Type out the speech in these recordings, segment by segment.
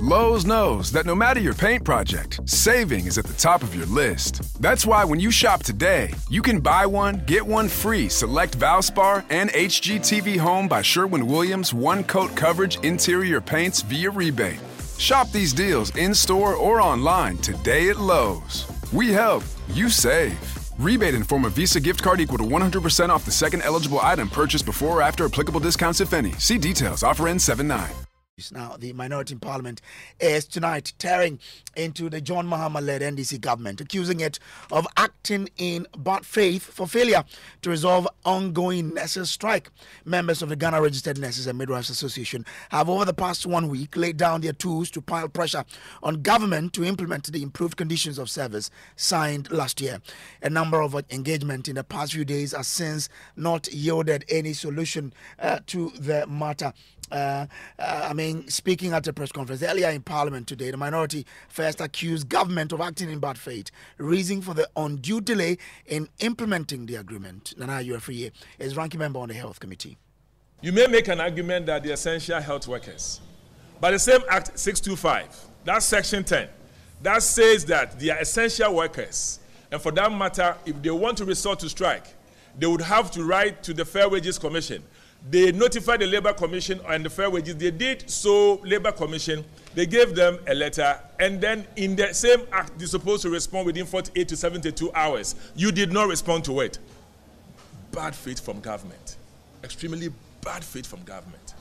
Lowe's knows that no matter your paint project, saving is at the top of your list. That's why when you shop today, you can buy one, get one free select Valspar and HGTV Home by Sherwin-Williams one-coat coverage interior paints via rebate. Shop these deals in-store or online today at Lowe's. We help, you save. Rebate in form of Visa gift card equal to 100% off the second eligible item purchased before or after applicable discounts, if any. See details. Offer ends 7/9. Now, the minority in parliament is tonight tearing into the John Mahama-led NDC government, accusing it of acting in bad faith for failure to resolve ongoing nurses' strike. Members of the Ghana Registered Nurses and Midwives Association have, over the past 1 week, laid down their tools to pile pressure on government to implement the improved conditions of service signed last year. A number of engagement in the past few days has since not yielded any solution to the matter. Speaking at a press conference earlier in Parliament today, the minority first accused government of acting in bad faith, reason for the undue delay in implementing the agreement. Nana Ufriye is ranking member on the Health Committee. You may make an argument that the essential health workers, but the same Act 625, that's Section 10, that says that they are essential workers, and for that matter, if they want to resort to strike, they would have to write to the Fair Wages Commission. They notified the Labour Commission and the Fair Wages. They did so, Labour Commission. They gave them a letter, and then in the same act, they're supposed to respond within 48 to 72 hours. You did not respond to it. Bad faith from government. Extremely bad faith from government.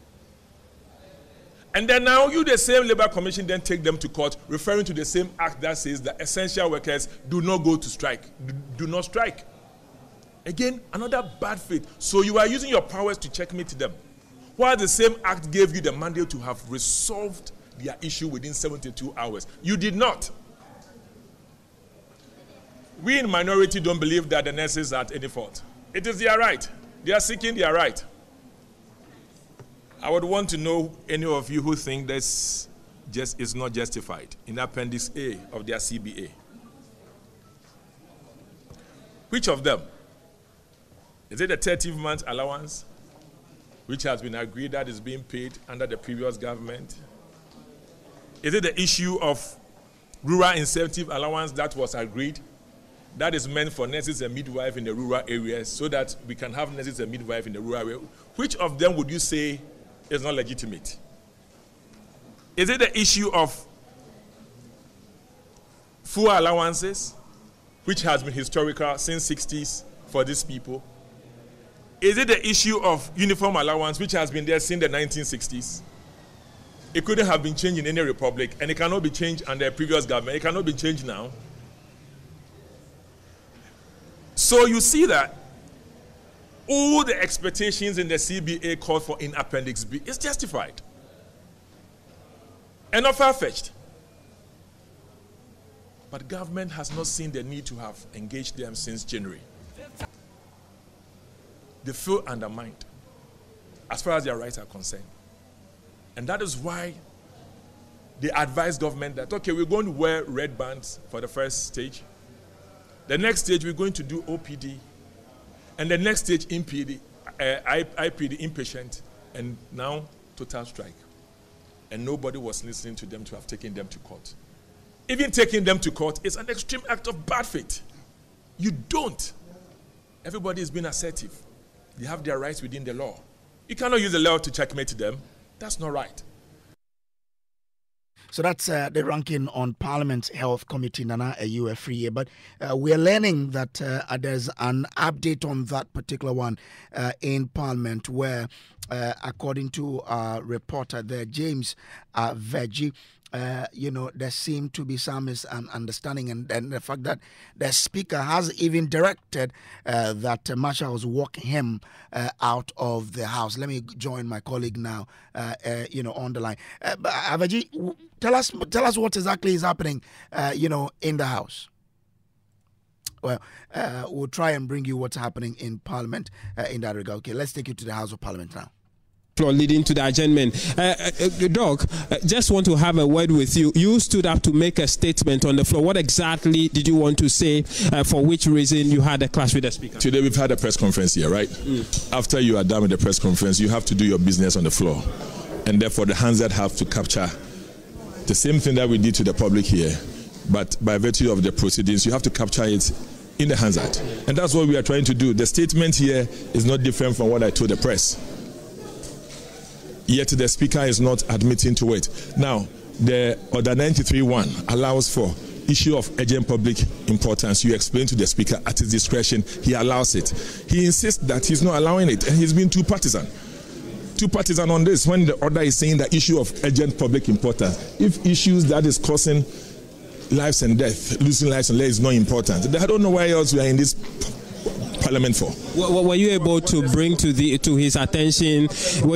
And then now you, the same Labour Commission, then take them to court, referring to the same act that says that essential workers do not go to strike. Do not strike. Again, another bad faith. So you are using your powers to checkmate them, while the same act gave you the mandate to have resolved their issue within 72 hours. You did not. We in minority don't believe that the nurses are at any fault. It is their right. They are seeking their right. I would want to know any of you who think this just is not justified in Appendix A of their CBA. Which of them? Is it a 30-month allowance, which has been agreed that is being paid under the previous government? Is it the issue of rural incentive allowance that was agreed, that is meant for nurses and midwives in the rural areas, so that we can have nurses and midwives in the rural area? Which of them would you say is not legitimate? Is it the issue of fuel allowances, which has been historical since 60s for these people? Is it the issue of uniform allowance, which has been there since the 1960s? It couldn't have been changed in any republic, and it cannot be changed under a previous government. It cannot be changed now. So you see that all the expectations in the CBA called for in Appendix B is justified and not far-fetched. But government has not seen the need to have engaged them since January. They feel undermined as far as their rights are concerned. And that is why they advise government that, okay, we're going to wear red bands for the first stage. The next stage, we're going to do OPD. And the next stage, IPD, inpatient. And now, total strike. And nobody was listening to them to have taken them to court. Even taking them to court is an extreme act of bad faith. You don't. Everybody is being assertive. They have their rights within the law. You cannot use the law to checkmate them. That's not right. So that's the ranking on Parliament's Health Committee, Nana Ufriye. But we're learning that there's an update on that particular one in Parliament where, according to our reporter there, James Veggie, there seemed to be some misunderstanding, and the fact that the Speaker has even directed that marshals walk him out of the House. Let me join my colleague now, on the line. Veggie, tell us what exactly is happening, in the House. Well, we'll try and bring you what's happening in Parliament in that regard. Okay, let's take you to the House of Parliament now. Leading to the adjournment. Doc, just want to have a word with you. You stood up to make a statement on the floor. What exactly did you want to say? For which reason you had a clash with the Speaker? Today we've had a press conference here, right? After you are done with the press conference, you have to do your business on the floor. And therefore the hands that have to capture The same thing that we did to the public here, but by virtue of the proceedings, you have to capture it in the Hansard. And that's what we are trying to do. The statement here is not different from what I told the press. Yet the Speaker is not admitting to it. Now, the Order 93.1 allows for issue of urgent public importance. You explain to the Speaker at his discretion, he allows it. He insists that he's not allowing it, and he's been too partisan on this when the order is saying the issue of urgent public importance. If issues that is causing lives and death, losing lives and death is not important, I don't know why else we are in this Parliament for. Were you able to bring to his attention? Why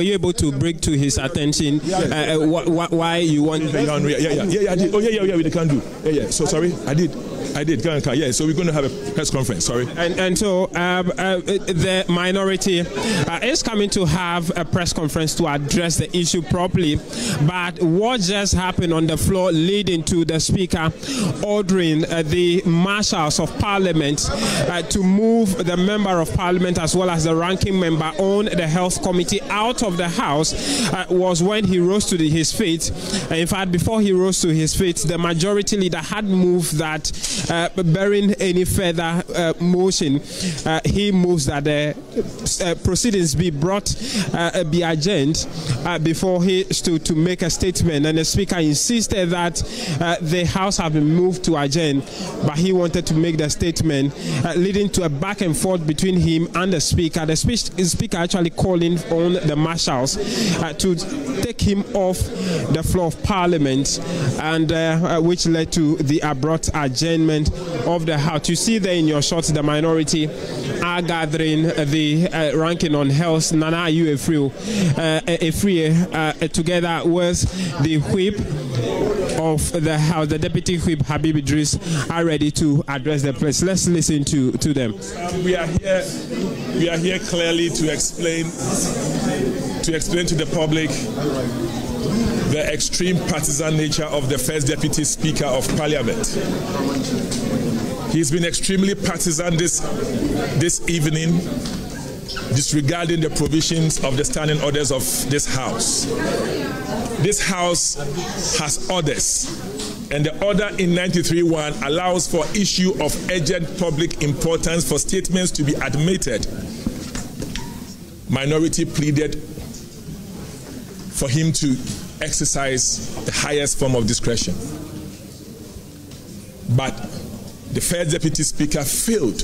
you want? Yeah, I did. Oh, yeah, we can do. Yeah. So sorry, I did. Yeah, so we're going to have a press conference. Sorry. And so the minority is coming to have a press conference to address the issue properly. But what just happened on the floor, leading to the Speaker ordering the marshals of Parliament to move the Member of Parliament as well as the ranking member on the Health Committee out of the House, was when he rose to his feet. In fact, before he rose to his feet, the majority leader had moved that, bearing any further motion, he moves that the proceedings be brought, be adjourned before he stood to make a statement. And the Speaker insisted that the House have been moved to adjourn, but he wanted to make the statement, leading to a back and forth between him and the Speaker. The Speaker actually calling on the marshals to take him off the floor of Parliament, and which led to the abrupt adjournment of the House. You see there in your shots, the minority are gathering the ranking on health, Nana Efrie, together with the whip of the House, the Deputy Whip Habib Idris, are ready to address the press. Let's listen to them. We are here clearly to explain to the public the extreme partisan nature of the first Deputy Speaker of Parliament. He's been extremely partisan this evening, disregarding the provisions of the standing orders of this House. This House has orders, and the order in 93.1 allows for issue of urgent public importance for statements to be admitted. Minority pleaded for him to exercise the highest form of discretion. But the first Deputy Speaker failed.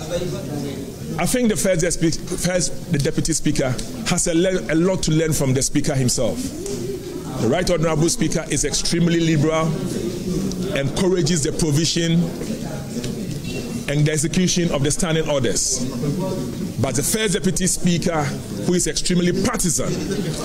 I think the first Deputy Speaker has a lot to learn from the Speaker himself. The Right Honourable Speaker is extremely liberal, encourages the provision and the execution of the standing orders. But the first Deputy Speaker, who is extremely partisan,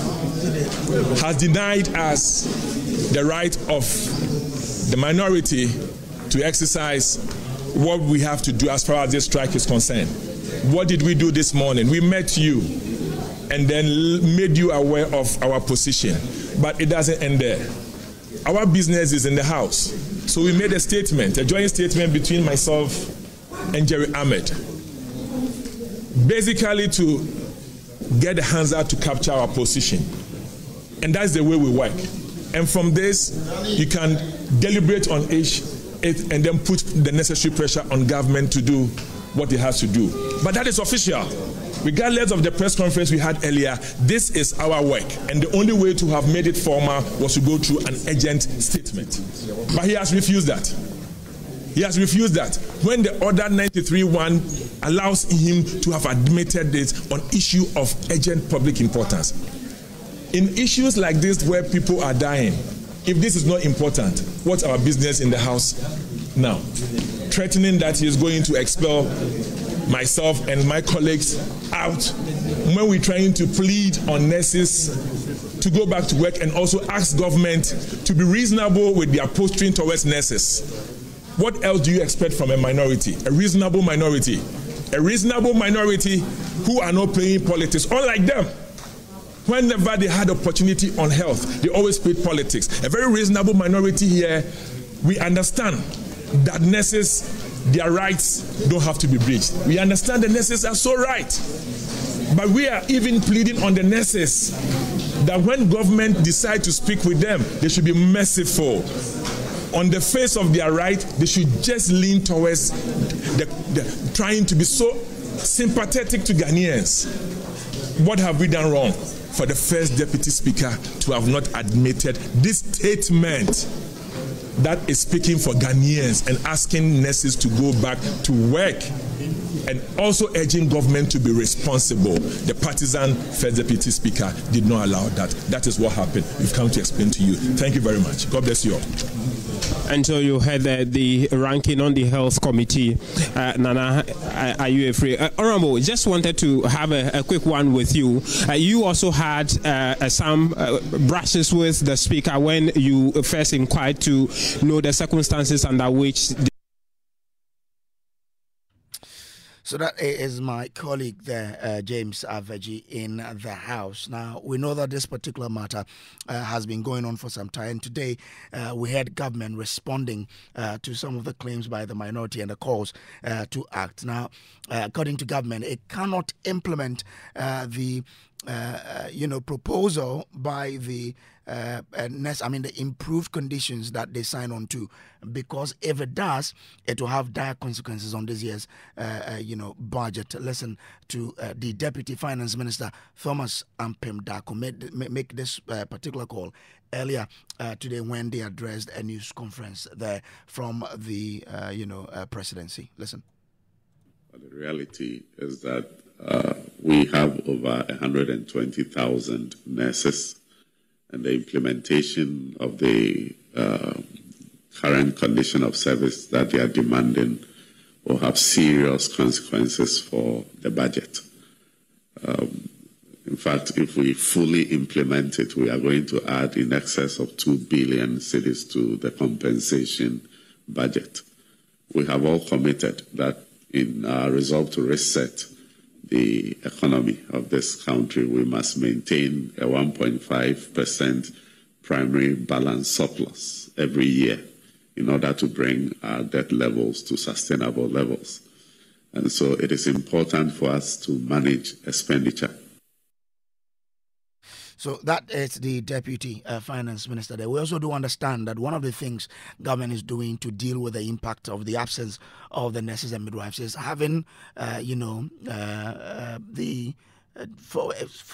has denied us the right of the minority to exercise what we have to do as far as this strike is concerned. What did we do this morning? We met you and then made you aware of our position. But it doesn't end there. Our business is in the House. So we made a statement, a joint statement between myself and Jerry Ahmed, basically to get the Hansard to capture our position. And that's the way we work. And from this, you can deliberate on it and then put the necessary pressure on government to do what it has to do. But that is official. Regardless of the press conference we had earlier, this is our work. And the only way to have made it formal was to go through an urgent statement. But he has refused that. He has refused that. When the Order 93.1 allows him to have admitted this on issue of urgent public importance. In issues like this where people are dying, if this is not important, what's our business in the House now? Threatening that he is going to expel myself and my colleagues out when we're trying to plead on nurses to go back to work and also ask government to be reasonable with their posturing towards nurses. What else do you expect from a minority? A reasonable minority. A reasonable minority who are not playing politics, unlike them. Whenever they had opportunity on health, they always played politics. A very reasonable minority here, we understand that nurses, their rights don't have to be breached. We understand the nurses are so right. But we are even pleading on the nurses that when government decide to speak with them, they should be merciful. On the face of their right, they should just lean towards the trying to be so sympathetic to Ghanaians. What have we done wrong for the first deputy speaker to have not admitted this statement that is speaking for Ghanaians and asking nurses to go back to work and also urging government to be responsible? The partisan first deputy speaker did not allow that. That is what happened. We've come to explain to you. Thank you very much. God bless you all. And so you had the ranking on the health committee. Nana, are you free? Honorable, just wanted to have a quick one with you. You also had some brushes with the speaker when you first inquired to know the circumstances under which. So that is my colleague there, James Aveji, in the House. Now, we know that this particular matter has been going on for some time. Today, we had government responding to some of the claims by the minority and the calls to act. Now, according to government, it cannot implement the proposal by the the improved conditions that they sign on to, because if it does, it will have dire consequences on this year's budget. Listen to the Deputy Finance Minister Thomas Ampem Darko make this particular call earlier today when they addressed a news conference there from the presidency. Listen. The reality is that we have over 120,000 nurses, and the implementation of the current condition of service that they are demanding will have serious consequences for the budget. In fact, if we fully implement it, we are going to add in excess of 2 billion cedis to the compensation budget. We have all committed that in our resolve to reset the economy of this country, we must maintain a 1.5% primary balance surplus every year in order to bring our debt levels to sustainable levels. And so it is important for us to manage expenditure. So that is the Deputy Finance Minister there. We also do understand that one of the things government is doing to deal with the impact of the absence of the nurses and midwives is having, for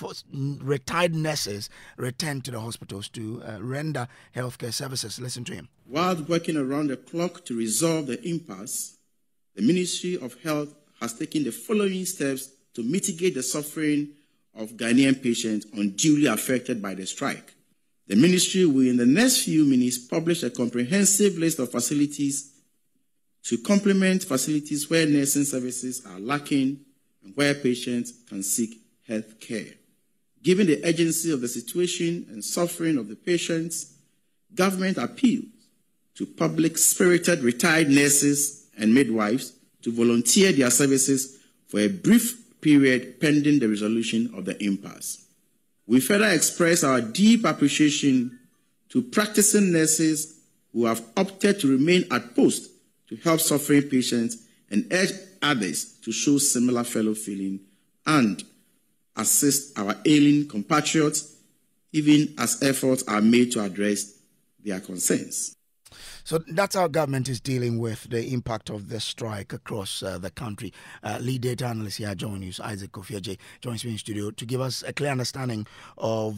retired nurses return to the hospitals to render healthcare services. Listen to him. While working around the clock to resolve the impasse, the Ministry of Health has taken the following steps to mitigate the suffering of Ghanaian patients unduly affected by the strike. The ministry will, in the next few minutes, publish a comprehensive list of facilities to complement facilities where nursing services are lacking and where patients can seek health care. Given the urgency of the situation and suffering of the patients, government appeals to public-spirited retired nurses and midwives to volunteer their services for a brief period pending the resolution of the impasse. We further express our deep appreciation to practicing nurses who have opted to remain at post to help suffering patients and urge others to show similar fellow feeling and assist our ailing compatriots, even as efforts are made to address their concerns. So that's how government is dealing with the impact of the strike across the country. Lead data analyst here, join news, Isaac Kofiaje, joins me in studio to give us a clear understanding of,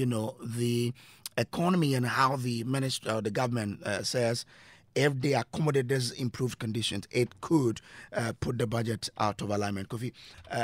the economy and how the ministry, the government says if they accommodate these improved conditions, it could put the budget out of alignment. Kofi,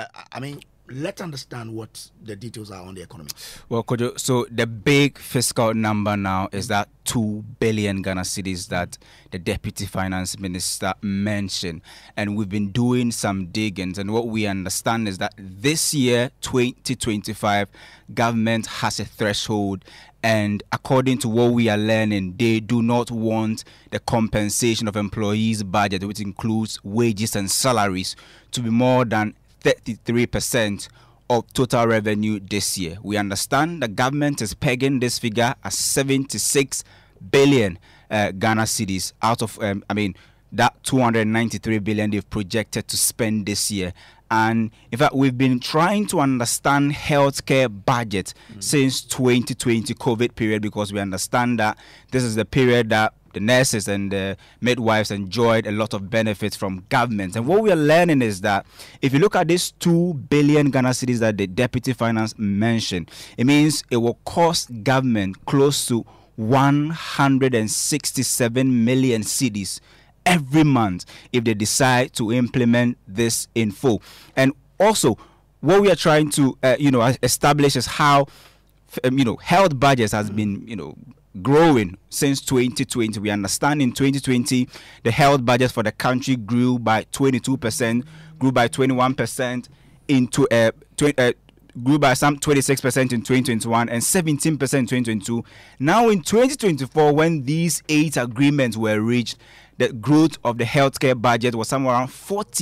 let's understand what the details are on the economy. Well, Kojo, so the big fiscal number now is that 2 billion Ghana cedis that the Deputy Finance Minister mentioned. And we've been doing some diggings. And what we understand is that this year, 2025, government has a threshold. And according to what we are learning, they do not want the compensation of employees' budget, which includes wages and salaries, to be more than 33% of total revenue this year. We understand the government is pegging this figure as 76 billion Ghana cedis out of, that 293 billion they've projected to spend this year. And in fact, we've been trying to understand healthcare budget since 2020 COVID period, because we understand that this is the period that the nurses and the midwives enjoyed a lot of benefits from government. And what we are learning is that if you look at these 2 billion Ghana cedis that the Deputy Finance mentioned, it means it will cost government close to 167 million cedis every month if they decide to implement this in full. And also, what we are trying to establish is how health budgets has been growing since 2020. We understand in 2020 the health budget for the country grew by 22%, grew by 21% grew by some 26% in 2021 and 17% in 2022. Now in 2024, when these 8 agreements were reached, the growth of the healthcare budget was somewhere around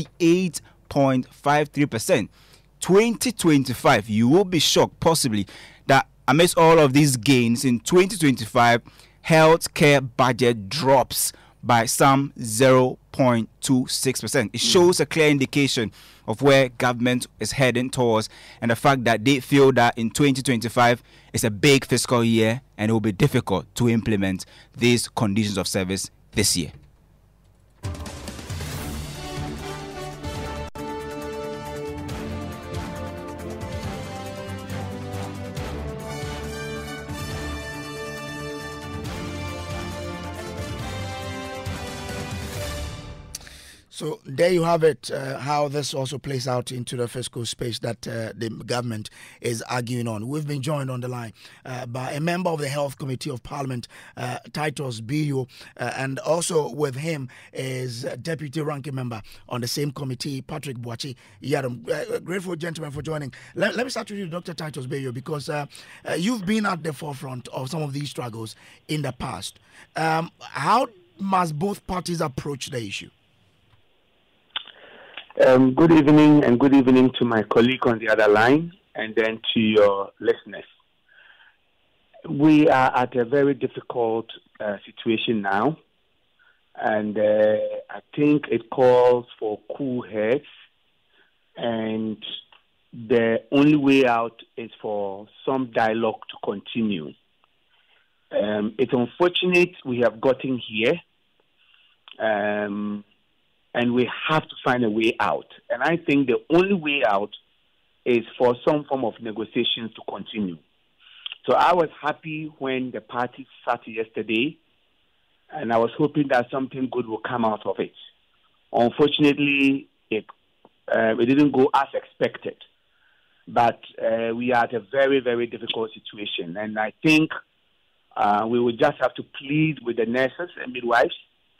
48.53%. 2025, you will be shocked possibly that amidst all of these gains in 2025, healthcare budget drops by some 0.26%. It shows a clear indication of where government is heading towards, and the fact that they feel that in 2025 is a big fiscal year and it will be difficult to implement these conditions of service this year. So there you have it, how this also plays out into the fiscal space that the government is arguing on. We've been joined on the line by a member of the Health Committee of Parliament, Titus Bio, and also with him is Deputy Ranking Member on the same committee, Patrick Boakye Yaram. Grateful gentlemen for joining. Let me start with you, Dr. Titus Bio, because you've been at the forefront of some of these struggles in the past. How must both parties approach the issue? Good evening, and good evening to my colleague on the other line, and then to your listeners. We are at a very difficult situation now, and I think it calls for cool heads, and the only way out is for some dialogue to continue. It's unfortunate we have gotten here. And we have to find a way out. And I think the only way out is for some form of negotiations to continue. So I was happy when the party sat yesterday, and I was hoping that something good will come out of it. Unfortunately, it didn't go as expected. But we are at a very, very difficult situation. And I think we will just have to plead with the nurses and midwives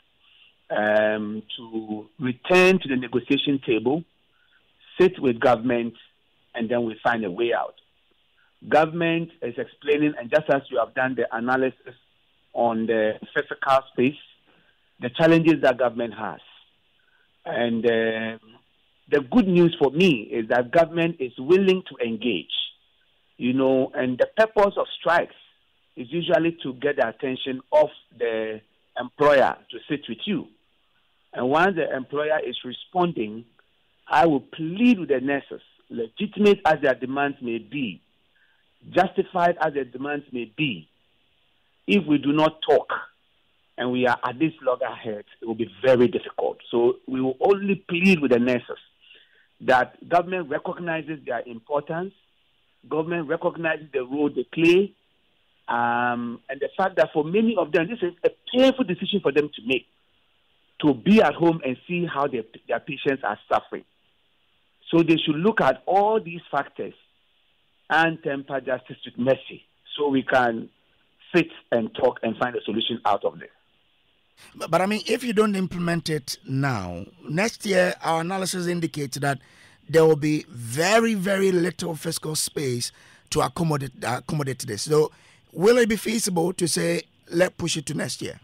to return to the negotiation table, sit with government, and then we find a way out. Government is explaining, and just as you have done the analysis on the physical space, the challenges that government has. And the good news for me is that government is willing to engage, and the purpose of strikes is usually to get the attention of the employer to sit with you. And once the employer is responding, I will plead with the nurses, legitimate as their demands may be, justified as their demands may be. If we do not talk and we are at this loggerheads, it will be very difficult. So we will only plead with the nurses that government recognizes their importance, government recognizes the role they play, and the fact that for many of them, this is a painful decision for them to make, to be at home and see how their patients are suffering. So they should look at all these factors and temper justice with mercy so we can sit and talk and find a solution out of this. But I mean, if you don't implement it now, next year our analysis indicates that there will be very, very little fiscal space to accommodate this. So will it be feasible to say, let's push it to next year?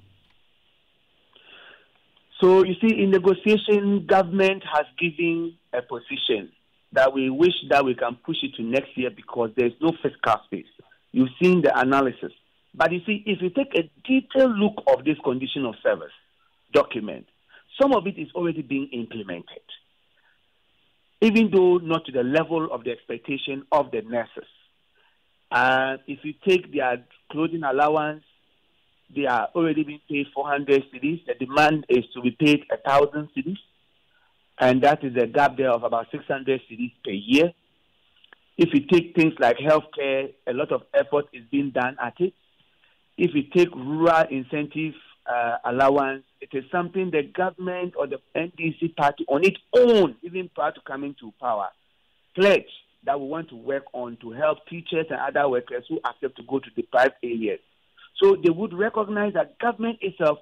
So, you see, in negotiation, government has given a position that we wish that we can push it to next year because there's no fiscal space. You've seen the analysis. But you see, if you take a detailed look of this condition of service document, some of it is already being implemented. even though not to the level of the expectation of the nurses. If you take their clothing allowance, they are already being paid 400 cedis. The demand is to be paid 1,000 cedis, and that is a gap there of about 600 cedis per year. If you take things like healthcare, a lot of effort is being done at it. If you take rural incentive allowance, it is something the government or the NDC party on its own, even prior to coming to power, pledged that we want to work on to help teachers and other workers who accept to go to deprived areas. So they would recognize that government itself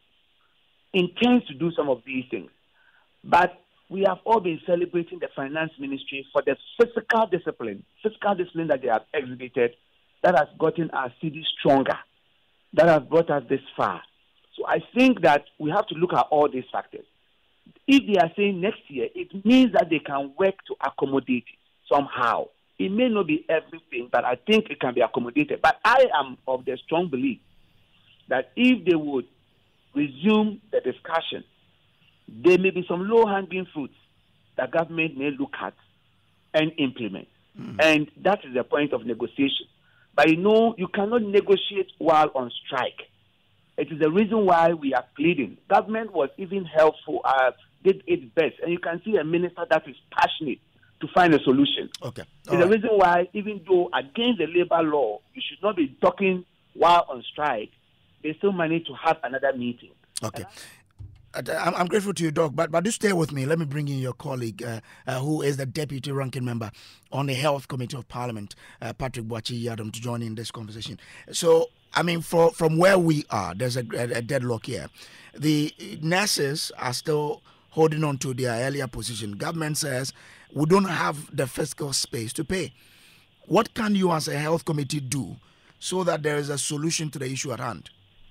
intends to do some of these things. But we have all been celebrating the finance ministry for the fiscal discipline that they have exhibited that has gotten our city stronger, that has brought us this far. So I think that we have to look at all these factors. If they are saying next year, it means that they can work to accommodate it somehow. It may not be everything, but I think it can be accommodated. But I am of the strong belief that if they would resume the discussion, there may be some low-hanging fruits that government may look at and implement. And that is the point of negotiation. But you cannot negotiate while on strike. It is the reason why we are pleading. Government was even helpful, did its best. And you can see a minister that is passionate to find a solution. Okay. It's the reason why, even though against the labor law, you should not be talking while on strike, they still manage to have another meeting. Okay. I'm grateful to you, Doc, but do stay with me. Let me bring in your colleague, who is the deputy ranking member on the Health Committee of Parliament, Patrick Boakye-Yiadom, to join in this conversation. So, I mean, from where we are, there's a deadlock here. The nurses are still holding on to their earlier position. Government says we don't have the fiscal space to pay. What can you as a health committee do so that there is a solution to the issue at hand?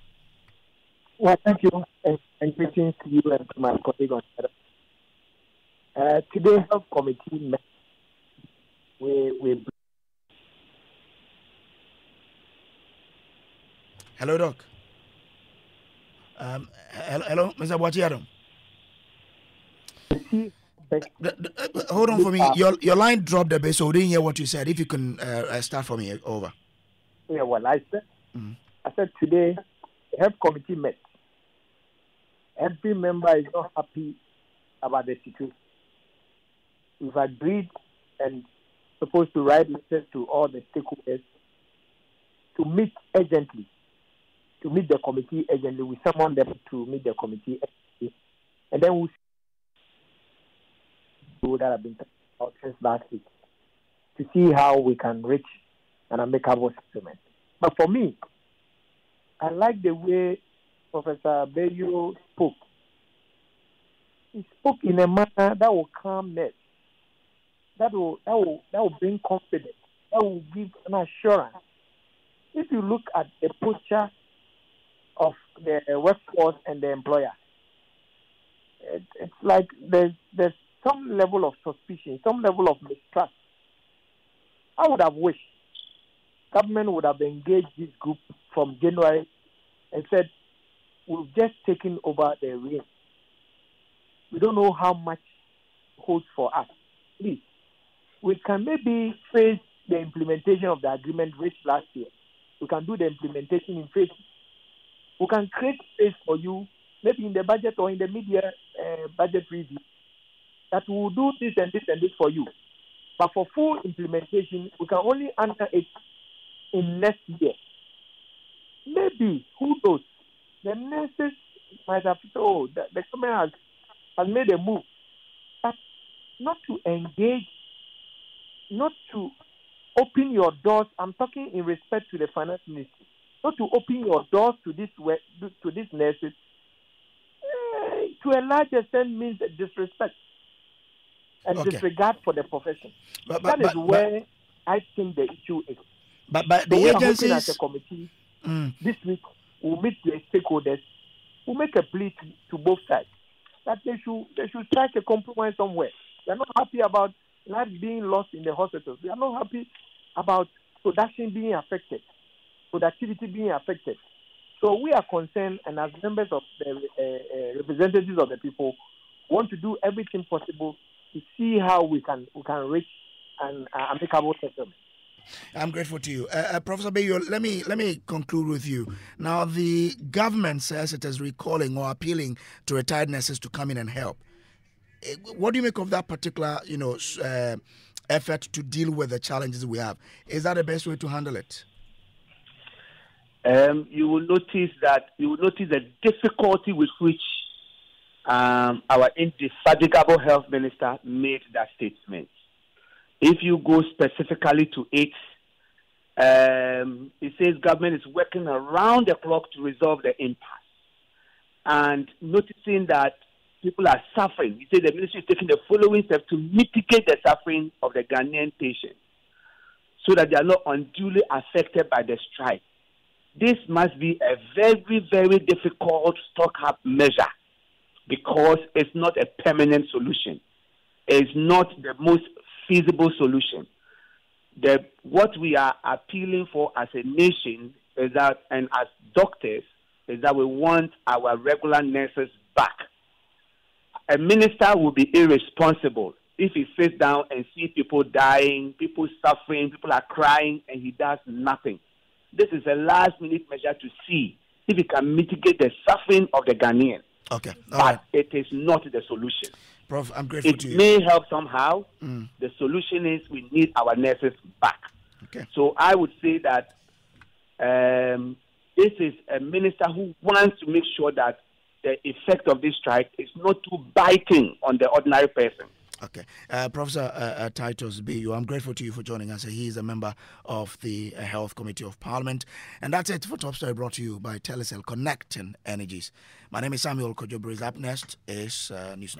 Well, thank you, and greetings to you and to my colleague on today, Health Committee met. Hello, Doc. Hello, Mr. Boakye-Yiadom. Hold on for me. Your line dropped a bit, so we didn't hear what you said. If you can start from here, over. Yeah, well, I said today, the Health Committee met. Every member is not happy about the situation. We've agreed and supposed to write letters to all the stakeholders to meet urgently, to meet the committee urgently. We summon them to meet the committee urgently. And then we'll see that have been talking about since last week to see how we can reach an amicable settlement. But for me, I like the way Professor Bayo spoke. He spoke in a manner that will calmness, that will bring confidence, that will give an assurance. If you look at the posture of the workforce and the employer, it's like there's some level of suspicion, some level of mistrust. I would have wished government would have engaged this group from January and said, we've just taken over the reins. We don't know how much holds for us. Please, we can maybe face the implementation of the agreement reached last year. We can do the implementation in phases. We can create space for you, maybe in the budget or in the mid-year budget review, that we will do this and this and this for you. But for full implementation, we can only enter it in next year. Maybe, who knows? The nurses might have thought that the government has made a move, but not to engage, not to open your doors. I'm talking in respect to the finance ministry, not to open your doors to these nurses. To a large extent means disrespect and disregard for the profession. That is where I think the issue is. But the agencies, as a committee, this week we'll meet the stakeholders. We'll make a plea to both sides that they should strike a compromise somewhere. They're not happy about lives being lost in the hospitals. They are not happy about production being affected, productivity being affected. So we are concerned, and as members of the representatives of the people, want to do everything possible to see how we can reach an amicable settlement. I'm grateful to you. Professor Bayo, let me conclude with you. Now, the government says it is recalling or appealing to retired nurses to come in and help. What do you make of that particular, effort to deal with the challenges we have? Is that the best way to handle it? You will notice the difficulty with which our indefatigable health minister made that statement. If you go specifically to it, it says government is working around the clock to resolve the impasse. And noticing that people are suffering, he said the ministry is taking the following steps to mitigate the suffering of the Ghanaian patients so that they are not unduly affected by the strike. This must be a very, very difficult stock-up measure because it's not a permanent solution. It's not the most feasible solution. What we are appealing for as a nation is that, and as doctors, is that we want our regular nurses back. A minister will be irresponsible if he sits down and sees people dying, people suffering, people are crying, and he does nothing. This is a last-minute measure to see if it can mitigate the suffering of the Ghanaian. Okay. But it is not the solution. Prof, I'm grateful to you. It may help somehow. The solution is we need our nurses back. Okay. So I would say that this is a minister who wants to make sure that the effect of this strike is not too biting on the ordinary person. Okay. Professor Titus Bayo, I'm grateful to you for joining us. He is a member of the Health Committee of Parliament. And that's it for Top Story, brought to you by Telecel Connecting Energies. My name is Samuel Kojoburis. Up next is News.